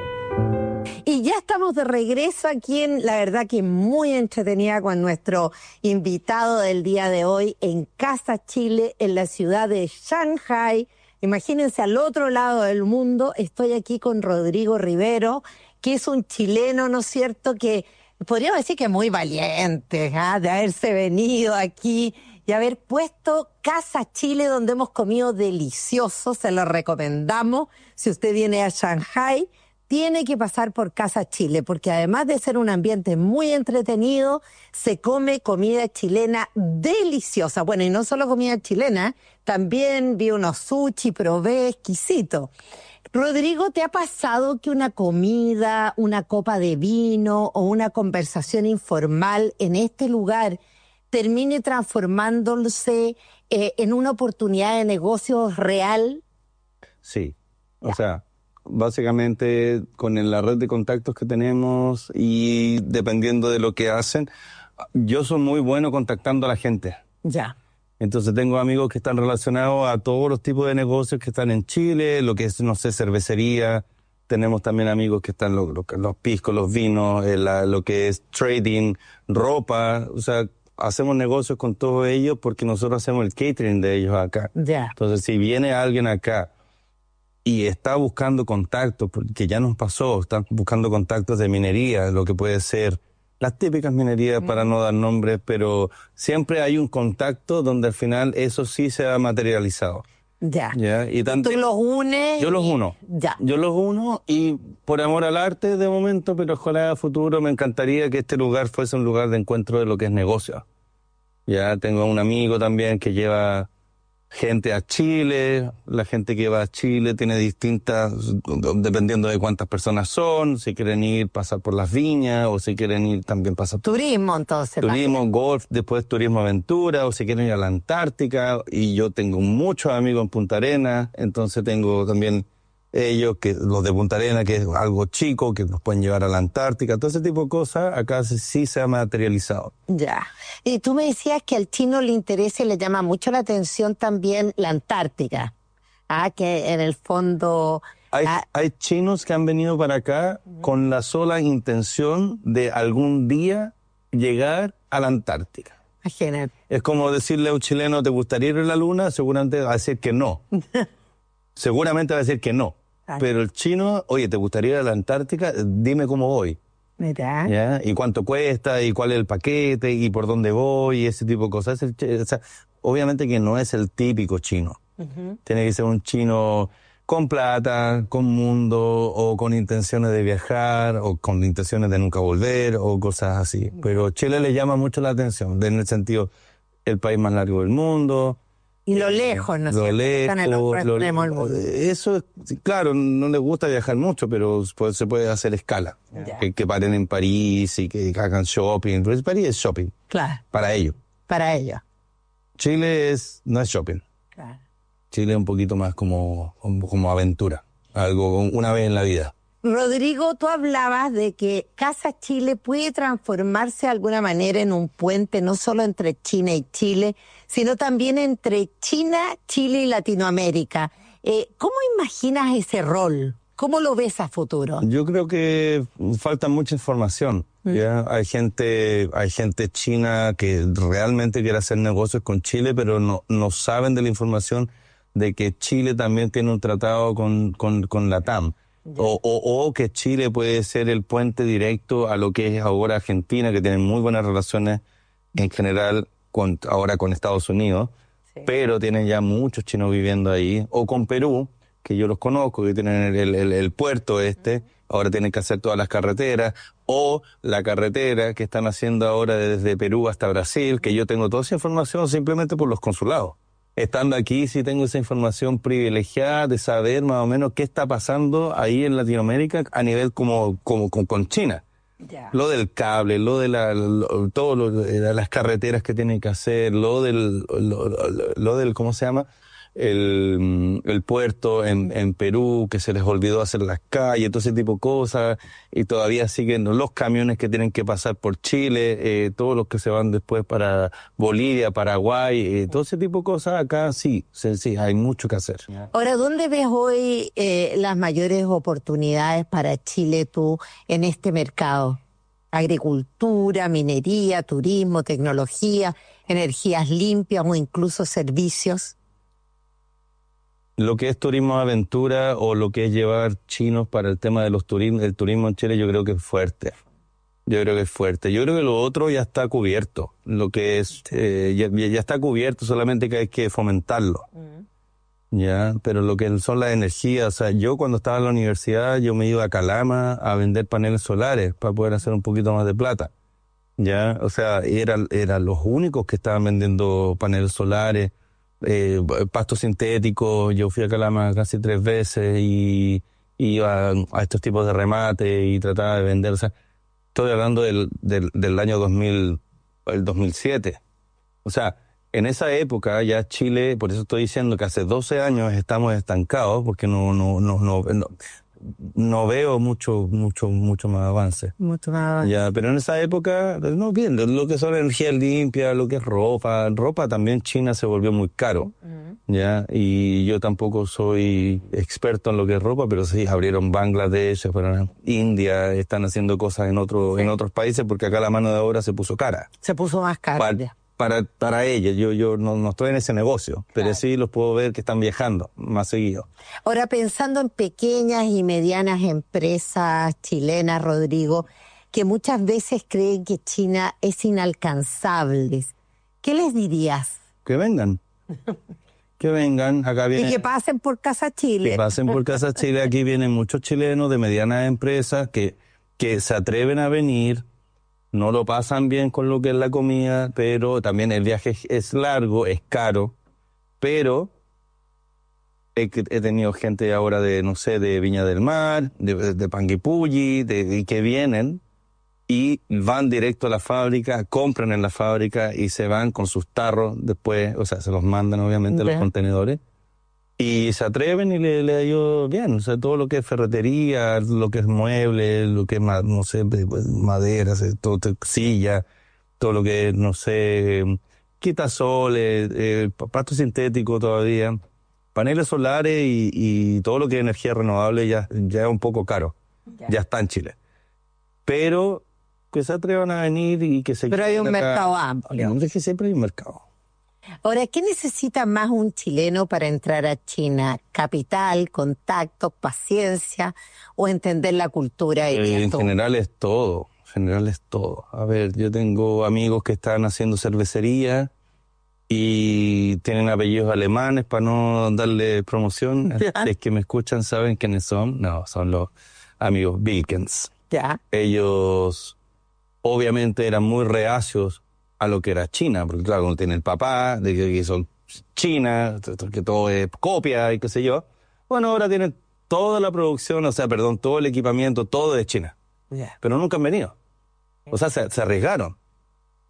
Y ya estamos de regreso aquí la verdad que muy entretenida con nuestro invitado del día de hoy en Casa Chile, en la ciudad de Shanghai. Imagínense, al otro lado del mundo. Estoy aquí con Rodrigo Rivero, que es un chileno, ¿no es cierto?, que podríamos decir que muy valiente, de haberse venido aquí y haber puesto Casa Chile, donde hemos comido delicioso. Se lo recomendamos. Si usted viene a Shanghai, tiene que pasar por Casa Chile, porque además de ser un ambiente muy entretenido, se come comida chilena deliciosa. Bueno, y no solo comida chilena, también vi unos sushi, probé exquisito. Rodrigo, ¿te ha pasado que una comida, una copa de vino o una conversación informal en este lugar termine transformándose en una oportunidad de negocio real? Sí, o sea, básicamente con la red de contactos que tenemos y dependiendo de lo que hacen, yo soy muy bueno contactando a la gente. Ya. Entonces tengo amigos que están relacionados a todos los tipos de negocios que están en Chile, lo que es, no sé, cervecería. Tenemos también amigos que están los piscos, los vinos, lo que es trading, ropa. O sea, hacemos negocios con todos ellos porque nosotros hacemos el catering de ellos acá. Ya. Entonces, si viene alguien acá y está buscando contactos, porque ya nos pasó, están buscando contactos de minería, lo que puede ser las típicas minerías, para no dar nombres, pero siempre hay un contacto donde al final eso sí se ha materializado. Ya. ¿Ya? Y tanto, ¿tú los unes? Yo los uno. Ya. Yo los uno y por amor al arte de momento, pero ojalá a futuro me encantaría que este lugar fuese un lugar de encuentro de lo que es negocio. Ya tengo un amigo también que lleva gente a Chile. La gente que va a Chile tiene distintas, dependiendo de cuántas personas son, si quieren ir, pasar por las viñas, o si quieren ir también pasar... Turismo, entonces. Turismo, también. golf, después turismo aventura, o si quieren ir a la Antártica. Y yo tengo muchos amigos en Punta Arenas, entonces tengo también ellos, que los de Punta Arenas, que es algo chico, que nos pueden llevar a la Antártica. Todo ese tipo de cosas acá sí se ha materializado. Ya. Y tú me decías que al chino le interesa y le llama mucho la atención también la Antártica. Que en el fondo... Hay chinos que han venido para acá con la sola intención de algún día llegar a la Antártica. Imagínate. Es como decirle a un chileno, ¿te gustaría ir a la luna? Seguramente va a decir que no. Seguramente va a decir que no. Pero el chino, oye, ¿te gustaría ir a la Antártica? Dime cómo voy. Mira. ¿Ya? ¿Y cuánto cuesta? ¿Y cuál es el paquete? ¿Y por dónde voy? Y ese tipo de cosas. O sea, obviamente que no es el típico chino. Tiene que ser un chino con plata, con mundo, o con intenciones de viajar, o con intenciones de nunca volver, o cosas así. Pero Chile le llama mucho la atención, en el sentido, el país más largo del mundo. Y lo lejos, ¿no? Lo lejos. Están en los extremos del mundo. Eso, claro, no les gusta viajar mucho, pero se puede hacer escala. Que paren en París y que hagan shopping. Pues París es shopping. Claro. Para ellos. Para ellos. Chile no es shopping. Claro. Chile es un poquito más como aventura, algo una vez en la vida. Rodrigo, tú hablabas de que Casa Chile puede transformarse de alguna manera en un puente no solo entre China y Chile, sino también entre China, Chile y Latinoamérica. ¿Cómo imaginas ese rol? ¿Cómo lo ves a futuro? Yo creo que falta mucha información. ¿Ya? Hay gente china que realmente quiere hacer negocios con Chile, pero no saben de la información de que Chile también tiene un tratado con la TAM. O que Chile puede ser el puente directo a lo que es ahora Argentina, que tiene muy buenas relaciones en general ahora con Estados Unidos, sí. Pero tienen ya muchos chinos viviendo ahí. O con Perú, que yo los conozco, que tienen el puerto ahora tienen que hacer todas las carreteras, o la carretera que están haciendo ahora desde Perú hasta Brasil, que yo tengo toda esa información simplemente por los consulados. Estando aquí sí tengo esa información privilegiada de saber más o menos qué está pasando ahí en Latinoamérica a nivel como con China. Yeah. Lo del cable, lo de las carreteras que tienen que hacer, lo del ¿cómo se llama? El puerto en Perú, que se les olvidó hacer las calles, todo ese tipo de cosas, y todavía siguen los camiones que tienen que pasar por Chile, todos los que se van después para Bolivia, Paraguay, todo ese tipo de cosas. Acá sí, hay mucho que hacer. Ahora, ¿dónde ves hoy las mayores oportunidades para Chile tú en este mercado? Agricultura, minería, turismo, tecnología, energías limpias o incluso servicios. Lo que es turismo de aventura o lo que es llevar chinos para el tema de el turismo en Chile, yo creo que es fuerte. Yo creo que lo otro ya está cubierto. Lo que es ya está cubierto, solamente que hay que fomentarlo. Ya, pero lo que son las energías, o sea, yo cuando estaba en la universidad, yo me iba a Calama a vender paneles solares para poder hacer un poquito más de plata. Ya, o sea, eran los únicos que estaban vendiendo paneles solares. Pasto sintético. Yo fui a Calama casi 3 veces y iba a estos tipos de remate y trataba de vender. O sea, estoy hablando del año 2007. O sea, en esa época ya Chile, por eso estoy diciendo que hace 12 años estamos estancados, porque no veo mucho más avance. Mucho más avance. Ya, pero en esa época, no, bien, lo que son energía limpia, lo que es ropa también China se volvió muy caro. Ya, y yo tampoco soy experto en lo que es ropa, pero sí, abrieron Bangladesh, fueron India, están haciendo cosas en otros países, porque acá la mano de obra se puso cara. Se puso más cara. Para ellas, yo no estoy en ese negocio, pero sí los puedo ver que están viajando más seguido. Ahora, pensando en pequeñas y medianas empresas chilenas, Rodrigo, que muchas veces creen que China es inalcanzable, ¿qué les dirías? Que vengan. Acá vienen. Y que pasen por Casa Chile. Que pasen por Casa Chile. Aquí vienen muchos chilenos de medianas empresas que se atreven a venir. No lo pasan bien con lo que es la comida, pero también el viaje es largo, es caro, pero he tenido gente ahora de Viña del Mar, de Panguipulli, y que vienen y van directo a la fábrica, compran en la fábrica y se van con sus tarros después, o sea, se los mandan obviamente a los contenedores. Y se atreven y le ha ido bien. O sea, todo lo que es ferretería, lo que es muebles, lo que es, no sé, maderas, todo, silla, todo lo que es, no sé, quitasoles, pasto sintético todavía, paneles solares y todo lo que es energía renovable ya es un poco caro. Ya está en Chile. Pero que se atrevan a venir y que se... Pero hay un mercado amplio. Es que siempre hay un mercado. Ahora, ¿qué necesita más un chileno para entrar a China? ¿Capital, contactos, paciencia o entender la cultura? En general es todo. A ver, yo tengo amigos que están haciendo cervecería y tienen apellidos alemanes para no darle promoción. Es que me escuchan, ¿saben quiénes son? No, son los amigos Wilkens. Ya. Ellos obviamente eran muy reacios a lo que era China, porque claro, uno tiene el papá, de que son China, que todo es copia y qué sé yo. Bueno, ahora tienen toda la producción, todo el equipamiento, todo de China. Yeah. Pero nunca han venido. O sea, se arriesgaron.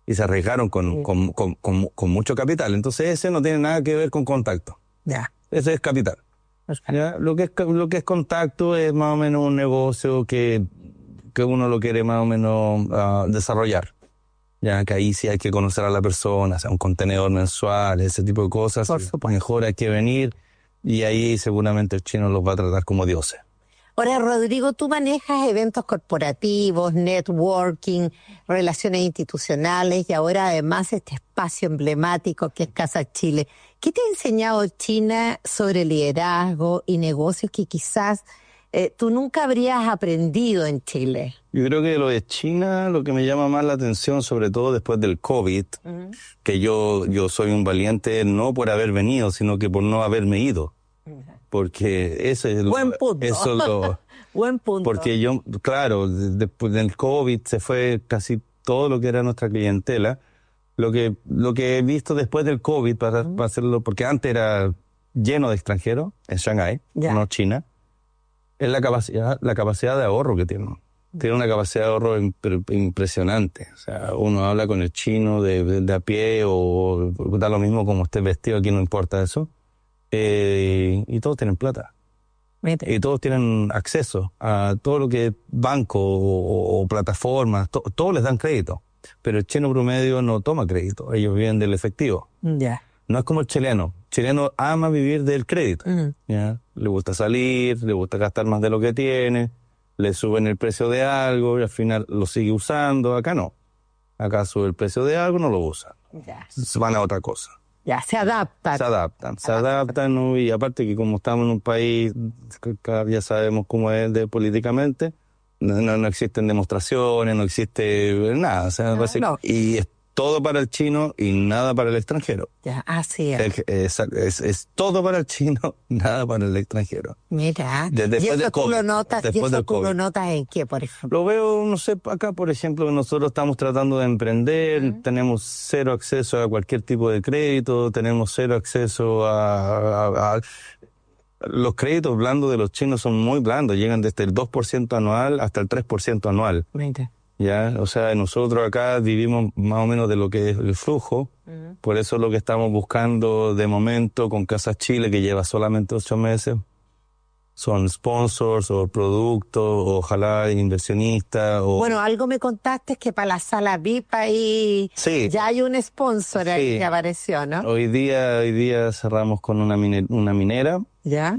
y se arriesgaron con mucho capital. Entonces ese no tiene nada que ver con contacto. Ya. Ese es capital. ¿Ya? Lo que es contacto es más o menos un negocio que uno lo quiere más o menos desarrollar. Ya que ahí sí hay que conocer a la persona, o sea, un contenedor mensual, ese tipo de cosas. Por supuesto. Mejor hay que venir y ahí seguramente el chino los va a tratar como dioses. Ahora, Rodrigo, tú manejas eventos corporativos, networking, relaciones institucionales y ahora además este espacio emblemático que es Casa Chile. ¿Qué te ha enseñado China sobre liderazgo y negocios que quizás tú nunca habrías aprendido en Chile? Yo creo que lo de China, lo que me llama más la atención, sobre todo después del COVID, que yo soy un valiente no por haber venido, sino que por no haberme ido. Porque eso es Buen punto. Buen punto. Porque yo, claro, después del COVID se fue casi todo lo que era nuestra clientela. Lo que he visto después del COVID, para hacerlo, porque antes era lleno de extranjeros en Shanghái, no China, es la capacidad de ahorro que tienen. Tiene una capacidad de ahorro impresionante. O sea, uno habla con el chino de a pie o da lo mismo como esté vestido, aquí no importa eso. Y todos tienen plata. Y todos tienen acceso a todo lo que es banco o plataformas, todos les dan crédito. Pero el chino promedio no toma crédito, ellos viven del efectivo. Ya. No es como el chileno. El chileno ama vivir del crédito. ¿Ya? Le gusta salir, le gusta gastar más de lo que tiene, le suben el precio de algo y al final lo sigue usando. Acá no. Acá sube el precio de algo, no lo usan. Ya. Van a otra cosa. Ya, se adaptan. Se adaptan, ¿no? Y aparte que como estamos en un país, ya sabemos cómo es políticamente, no existen demostraciones, no existe nada. O sea, y es todo para el chino y nada para el extranjero. Ya, así es. Es todo para el chino, nada para el extranjero. Mira, ¿y eso tú lo notas en qué, por ejemplo? Lo veo, no sé, acá, por ejemplo, nosotros estamos tratando de emprender, tenemos cero acceso a cualquier tipo de crédito, tenemos cero acceso a los créditos blandos de los chinos son muy blandos, llegan desde el 2% anual hasta el 3% anual. Mira. Ya, o sea, nosotros acá vivimos más o menos de lo que es el flujo, por eso es lo que estamos buscando de momento con Casa Chile, que lleva solamente 8 meses. Son sponsors o productos, o ojalá inversionistas. Bueno, algo me contaste es que para la sala VIP ahí ya hay un sponsor ahí que apareció, ¿no? Hoy día cerramos con una minera. ¿Ya?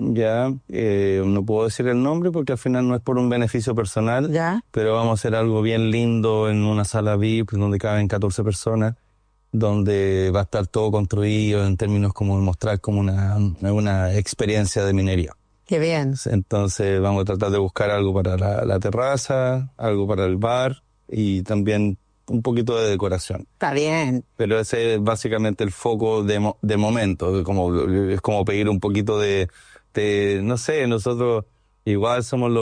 No puedo decir el nombre porque al final no es por un beneficio personal, pero vamos a hacer algo bien lindo en una sala VIP donde caben 14 personas, donde va a estar todo construido en términos como mostrar como una experiencia de minería. Qué bien. Entonces vamos a tratar de buscar algo para la terraza, algo para el bar y también un poquito de decoración. Está bien. Pero ese es básicamente el foco de momento. Es como pedir un poquito de no sé, nosotros igual somos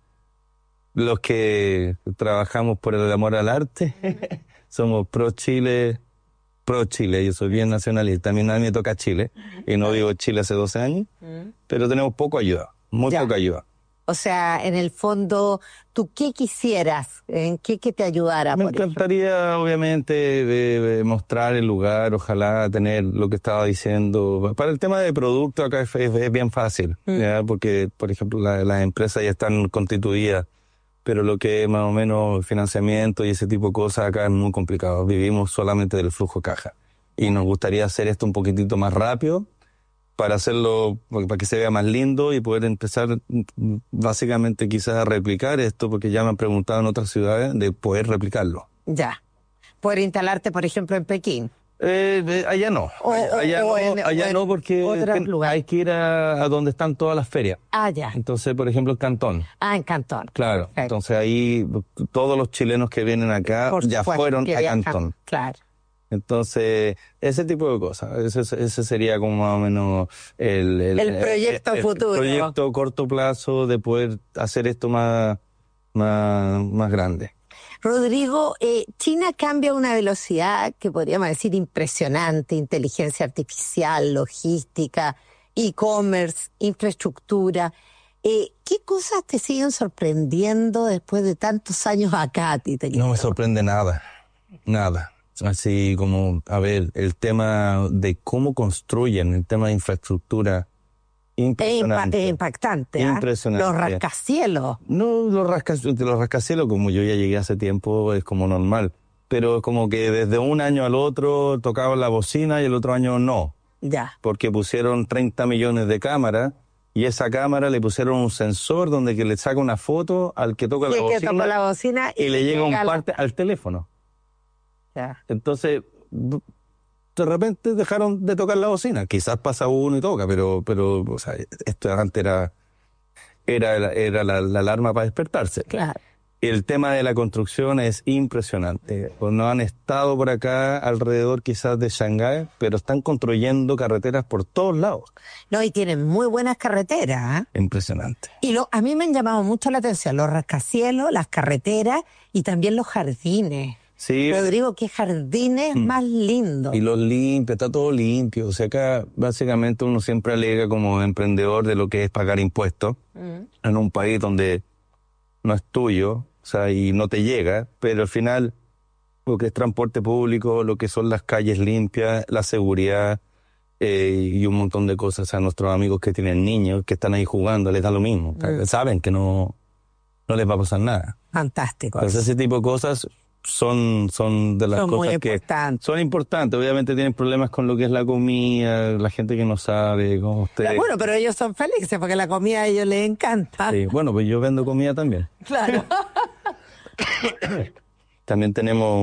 los que trabajamos por el amor al arte. Somos pro Chile. Yo soy bien nacionalista. A mí me toca Chile. Y no vivo en Chile hace 12 años. Pero tenemos poca ayuda. Muy poca ayuda. O sea, en el fondo, ¿tú qué quisieras? ¿En qué te ayudara? Me encantaría, obviamente, mostrar el lugar, ojalá tener lo que estaba diciendo. Para el tema de producto acá es bien fácil, ¿ya? Porque, por ejemplo, las empresas ya están constituidas, pero lo que es más o menos financiamiento y ese tipo de cosas acá es muy complicado. Vivimos solamente del flujo caja. Y nos gustaría hacer esto un poquitito más rápido, para hacerlo, para que se vea más lindo y poder empezar básicamente quizás a replicar esto, porque ya me han preguntado en otras ciudades de poder replicarlo. Ya. Poder instalarte, por ejemplo, en Pekín. Allá no. Allá no, porque hay que ir a donde están todas las ferias. Ya. Entonces, por ejemplo, en Cantón. En Cantón. Claro. Perfecto. Entonces ahí todos los chilenos que vienen acá ya fueron a Cantón. Claro. Entonces, ese tipo de cosas, ese sería como más o menos el proyecto futuro. El proyecto corto plazo de poder hacer esto más grande. Rodrigo, China cambia a una velocidad que podríamos decir impresionante: inteligencia artificial, logística, e-commerce, infraestructura. ¿Qué cosas te siguen sorprendiendo después de tantos años acá a ti? No me sorprende nada. Así como, a ver, el tema de cómo construyen, el tema de infraestructura, impresionante. Es impactante. Impresionante. Los rascacielos. No, los rascacielos, como yo ya llegué hace tiempo, es como normal. Pero es como que desde un año al otro tocaban la bocina y el otro año no. Ya. Porque pusieron 30 millones de cámaras y esa cámara le pusieron un sensor donde que le saca una foto al que toca la bocina y le llega un parte al teléfono. Ya. Entonces, de repente dejaron de tocar la bocina. Quizás pasa uno y toca, pero o sea, esto antes era la alarma para despertarse. Claro. El tema de la construcción es impresionante. Pues no han estado por acá alrededor quizás de Shanghái, pero están construyendo carreteras por todos lados. No, y tienen muy buenas carreteras. Impresionante. Y a mí me han llamado mucho la atención los rascacielos, las carreteras y también los jardines. Sí. Rodrigo, qué jardines más lindos. Y los limpios, está todo limpio. O sea, acá básicamente uno siempre alega como emprendedor de lo que es pagar impuestos en un país donde no es tuyo, o sea, y no te llega, pero al final lo que es transporte público, lo que son las calles limpias, la seguridad y un montón de cosas. A nuestros amigos que tienen niños, que están ahí jugando, les da lo mismo. Saben que no les va a pasar nada. Fantástico. Entonces ese tipo de cosas son de las cosas que son importantes. Obviamente tienen problemas con lo que es la comida, la gente que no sabe, como ustedes. Bueno, pero ellos son felices porque la comida a ellos les encanta. Sí, bueno, pues yo vendo comida también. Claro. También tenemos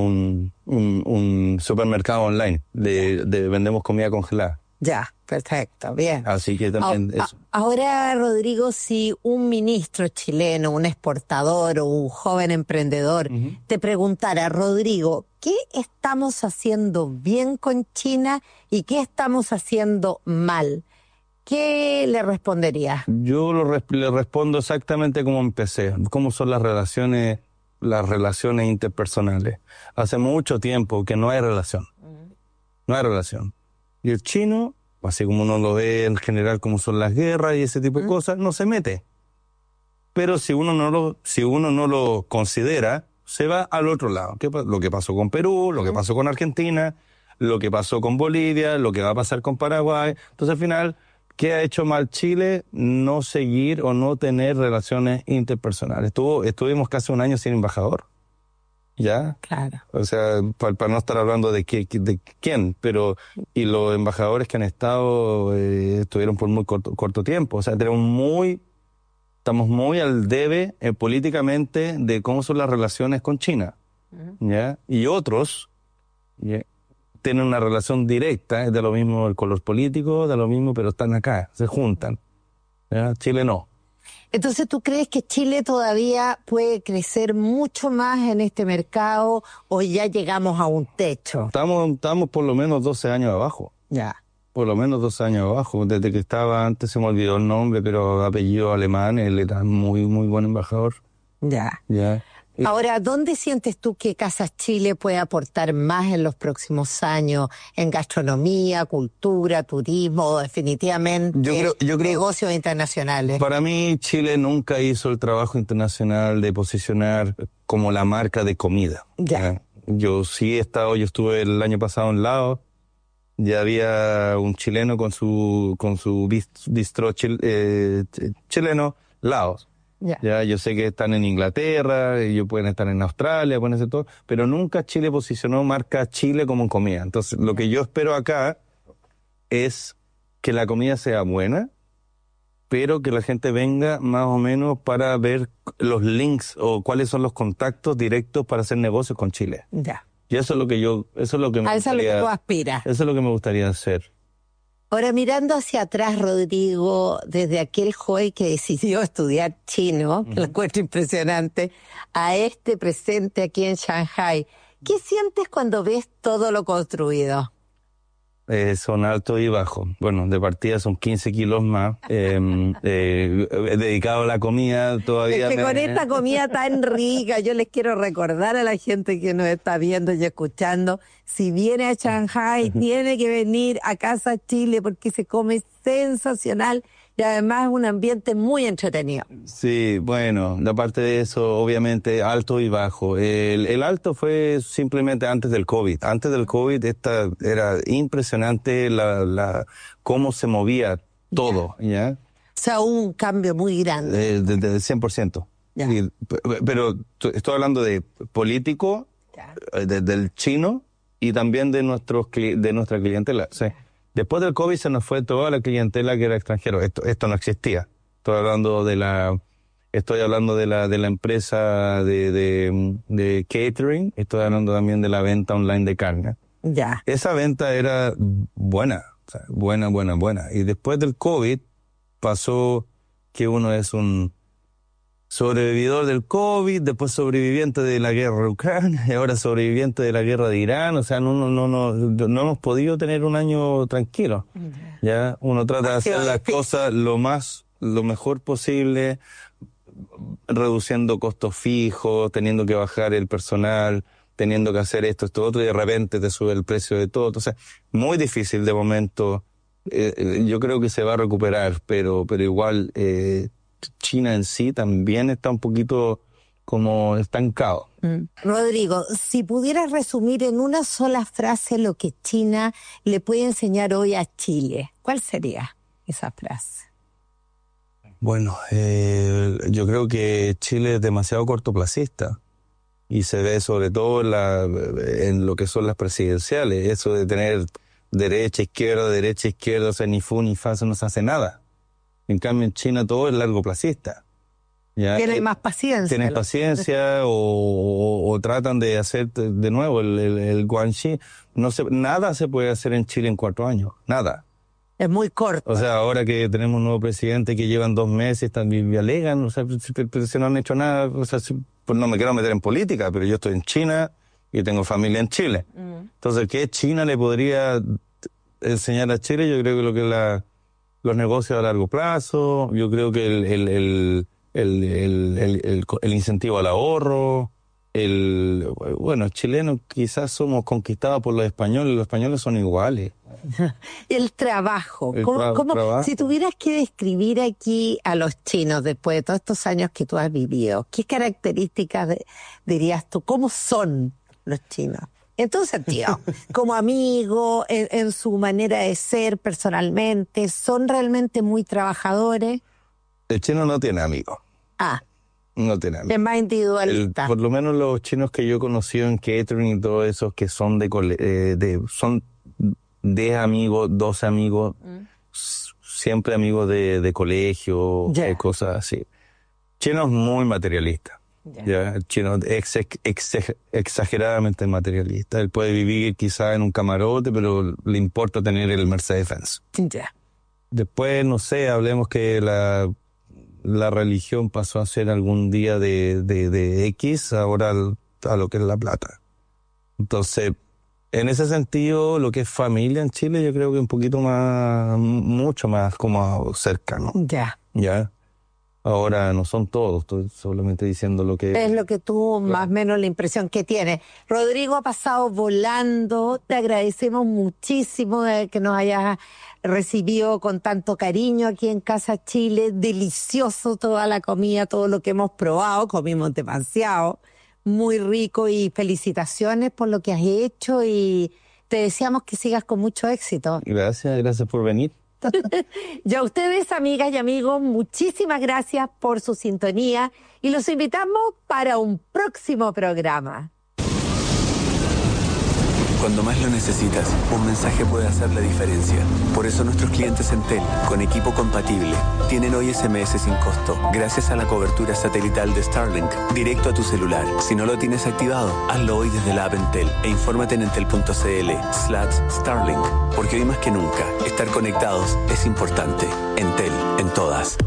un supermercado online, vendemos comida congelada. Ya, perfecto, bien. Así que también eso. Ahora, Rodrigo, si un ministro chileno, un exportador o un joven emprendedor te preguntara, Rodrigo, ¿qué estamos haciendo bien con China y qué estamos haciendo mal? ¿Qué le responderías? Yo le respondo exactamente como empecé, cómo son las relaciones interpersonales. Hace mucho tiempo que no hay relación. No hay relación. Y el chino, así como uno lo ve en general como son las guerras y ese tipo de cosas, no se mete. Pero si uno no lo considera, se va al otro lado. Lo que pasó con Perú, lo que pasó con Argentina, lo que pasó con Bolivia, lo que va a pasar con Paraguay. Entonces al final, ¿qué ha hecho mal Chile? No seguir o no tener relaciones interpersonales. Estuvimos casi un año sin embajador. ¿Ya? Claro. O sea, para no estar hablando de quién, pero y los embajadores que han estado estuvieron por muy corto tiempo. O sea, estamos muy al debe políticamente de cómo son las relaciones con China. ¿Ya? Y otros tienen una relación directa, es de lo mismo el color político, de lo mismo, pero están acá, se juntan. ¿Ya? Chile no. Entonces, ¿tú crees que Chile todavía puede crecer mucho más en este mercado o ya llegamos a un techo? Estamos por lo menos 12 años abajo. Ya. Por lo menos 12 años abajo. Desde que estaba antes, se me olvidó el nombre, pero apellido alemán, él era muy, muy buen embajador. Ya. Ya. Ahora, ¿dónde sientes tú que Casas Chile puede aportar más en los próximos años? ¿En gastronomía, cultura, turismo o definitivamente yo creo, negocios internacionales? Para mí, Chile nunca hizo el trabajo internacional de posicionar como la marca de comida. Ya. Yo estuve el año pasado en Laos, ya había un chileno con su bistro chileno, Laos. Ya, yo sé que están en Inglaterra, ellos pueden estar en Australia, pueden hacer todo, pero nunca Chile posicionó marca Chile como en comida. Entonces, lo que yo espero acá es que la comida sea buena, pero que la gente venga más o menos para ver los links o cuáles son los contactos directos para hacer negocios con Chile. Ya. Y eso es lo que eso es lo que me gustaría. Eso es lo que tú aspiras. Eso es lo que me gustaría hacer. Ahora, mirando hacia atrás, Rodrigo, desde aquel joven que decidió estudiar chino, que lo encuentro impresionante, a este presente aquí en Shanghái, ¿qué sientes cuando ves todo lo construido? Son altos y bajos. Bueno, de partida son 15 kilos más. Dedicado a la comida todavía. Es que con esta comida tan rica, yo les quiero recordar a la gente que nos está viendo y escuchando, si viene a Shanghái, tiene que venir a Casa Chile porque se come sensacional Y además un ambiente muy entretenido. Sí, bueno, aparte de eso, obviamente, alto y bajo. El alto fue simplemente antes del COVID. Antes del COVID era impresionante cómo se movía todo, ¿ya? O sea, hubo un cambio muy grande. Del 100%. Pero estoy hablando de político, del chino y también de nuestra clientela. Sí. Después del COVID se nos fue toda la clientela que era extranjero. Esto no existía. Estoy hablando de la empresa de catering. Estoy hablando también de la venta online de carne. Ya. Esa venta era buena, o sea, buena. Y después del COVID pasó que uno es un sobrevividor del COVID, después sobreviviente de la guerra de Ucrania y ahora sobreviviente de la guerra de Irán. O sea, no hemos podido tener un año tranquilo. Ya uno trata de hacer las cosas lo mejor posible, reduciendo costos fijos, teniendo que bajar el personal, teniendo que hacer esto, otro, y de repente te sube el precio de todo. Entonces, muy difícil de momento. Yo creo que se va a recuperar, pero igual China en sí también está un poquito como estancado. Rodrigo, si pudieras resumir en una sola frase lo que China le puede enseñar hoy a Chile, ¿cuál sería esa frase? Bueno, yo creo que Chile es demasiado cortoplacista y se ve sobre todo en lo que son las presidenciales, eso de tener derecha, izquierda, o sea, ni fu ni fa, no se hace nada. En cambio, en China todo es largoplacista. Tienen más paciencia. Tienen paciencia o tratan de hacer de nuevo el Guanxi. Nada se puede hacer en Chile en 4 años. Nada. Es muy corto. O sea, ahora que tenemos un nuevo presidente que llevan 2 meses, también me alegan, o sea, si no han hecho nada, o sea, pues no me quiero meter en política, pero yo estoy en China y tengo familia en Chile. Entonces, ¿qué China le podría enseñar a Chile? Yo creo que lo que los negocios a largo plazo, yo creo que el incentivo al ahorro, bueno, chilenos quizás somos conquistados por los españoles son iguales. El trabajo. ¿Cómo, si tuvieras que describir aquí a los chinos después de todos estos años que tú has vivido, ¿qué características dirías tú? ¿Cómo son los chinos? En todo sentido, como amigos, en su manera de ser personalmente, ¿son realmente muy trabajadores? El chino no tiene amigos. No tiene amigos. Es más individualista. Por lo menos los chinos que yo he conocido en catering y todo eso, que son son 10 amigos, 12 amigos, siempre amigos de colegio, cosas así. Chino es muy materialista. El chino es exageradamente materialista. Él puede vivir quizá en un camarote, pero le importa tener el Mercedes-Benz. Después, no sé, hablemos que la religión pasó a ser algún día de X, ahora a lo que es la plata. Entonces, en ese sentido, lo que es familia en Chile, yo creo que un poquito más, mucho más como cercano. Ya. Ahora no son todos, estoy solamente diciendo lo que... Es lo que tú, más o menos, la impresión que tienes. Rodrigo ha pasado volando, te agradecemos muchísimo de que nos hayas recibido con tanto cariño aquí en Casa Chile. Delicioso toda la comida, todo lo que hemos probado, comimos demasiado, muy rico, y felicitaciones por lo que has hecho y te deseamos que sigas con mucho éxito. Gracias por venir. Y a ustedes, amigas y amigos, muchísimas gracias por su sintonía y los invitamos para un próximo programa. Cuando más lo necesitas, un mensaje puede hacer la diferencia. Por eso nuestros clientes Entel, con equipo compatible, tienen hoy SMS sin costo, gracias a la cobertura satelital de Starlink, directo a tu celular. Si no lo tienes activado, hazlo hoy desde la app Entel e infórmate en entel.cl/Starlink. Porque hoy más que nunca, estar conectados es importante. Entel, en todas.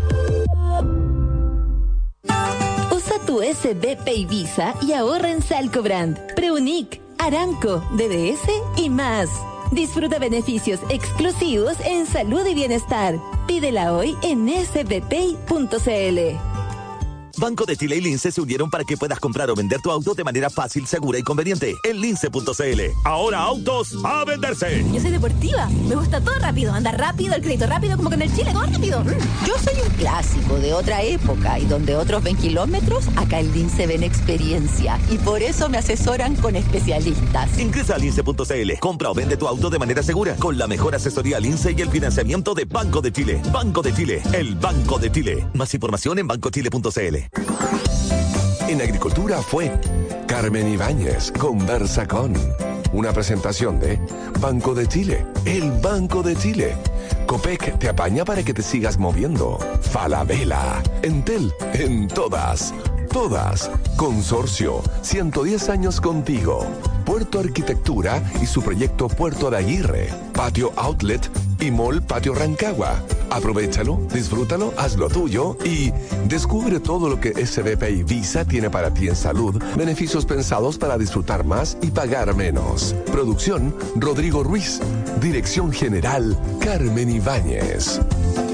Usa tu SBP y Visa y ahorra en Salcobrand, Preunic, Aranco, DDS y más. Disfruta beneficios exclusivos en salud y bienestar. Pídela hoy en sbpay.cl. Banco de Chile y Lince se unieron para que puedas comprar o vender tu auto de manera fácil, segura y conveniente. En lince.cl. Ahora autos a venderse. Yo soy deportiva. Me gusta todo rápido. Andar rápido, el crédito rápido, como que en el Chile, todo rápido. Yo soy un clásico de otra época y donde otros ven kilómetros, acá en Lince ven experiencia. Y por eso me asesoran con especialistas. Ingresa a lince.cl. Compra o vende tu auto de manera segura con la mejor asesoría Lince y el financiamiento de Banco de Chile. Banco de Chile, el Banco de Chile. Más información en bancochile.cl. En Agricultura fue Carmen Ibáñez, Conversa con. Una presentación de Banco de Chile, el Banco de Chile. Copec te apaña para que te sigas moviendo. Falabella, Entel, en todas. Todas. Consorcio, 110 años contigo. Puerto Arquitectura y su proyecto Puerto de Aguirre. Patio Outlet y Mall Patio Rancagua. Aprovechalo, disfrútalo, hazlo tuyo y descubre todo lo que SBP y Visa tiene para ti en salud, beneficios pensados para disfrutar más y pagar menos. Producción, Rodrigo Ruiz. Dirección General, Carmen Ibáñez.